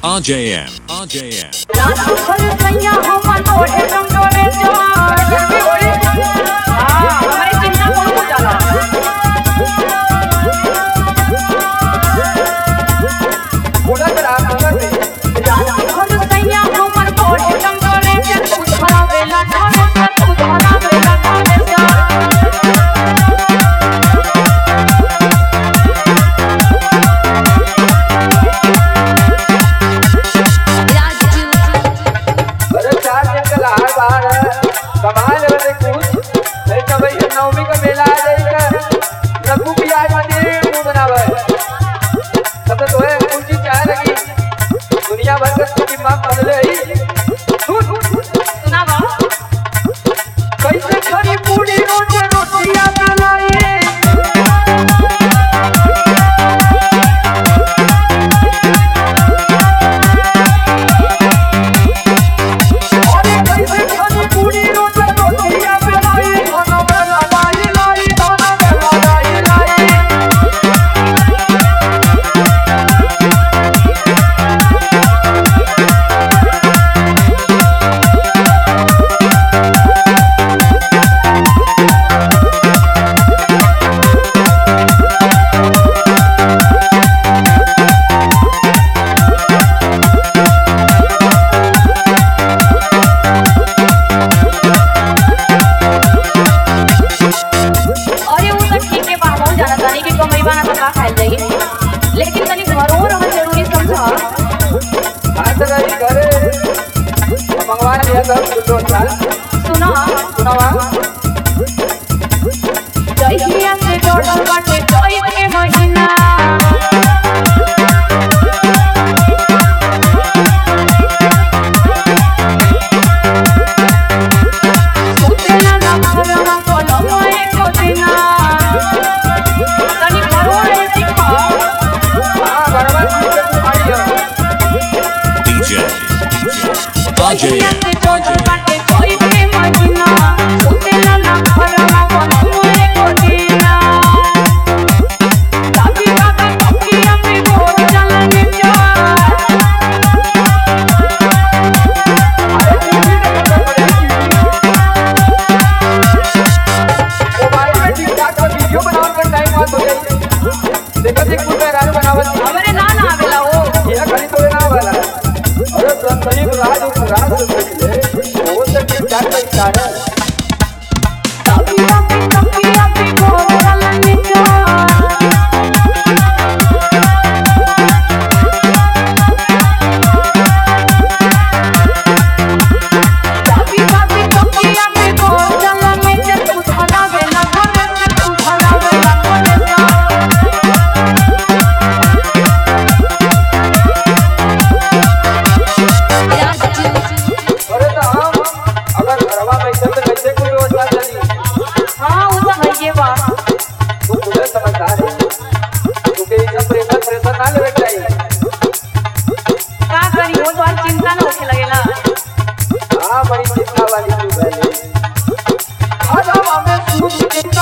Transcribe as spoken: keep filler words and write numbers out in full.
R J M, R J M. नवमी का मेला आ जाएगा रघु भी आज मंदिर मुंह बनावा है सब तो है ऊंची चाह लगी दुनिया भर का की मां बदले ही सुना बा कैसे खरी पूरी रोटी रोटियां बनाई अरे कैसे खरी पूरी रोटी रोटियां बनाई लेकिन तनी घरों रहना जरूरी समझा आज तक घरे मंगवा लिया सब दो साल सुना सुनावा जइया से जोड़ल बाटे कोई के महीना सोचना ना भरवा बोलो मोए को देना तनी घरों रह सिखा D J, R J M. हमारे ना ना आवेला वो ये खड़ी तोरे ना वाला अरे संतरी राज राज ले वो से की जात का इशारा तबिया पे तबिया पे गोरल निचा तबिया पे तबिया पे गोरल निचा तू धरा वेला घर तू धरा वेला चिंता न होखे लगेला हां बड़ी चिंता वाली चीज है आज हम हमें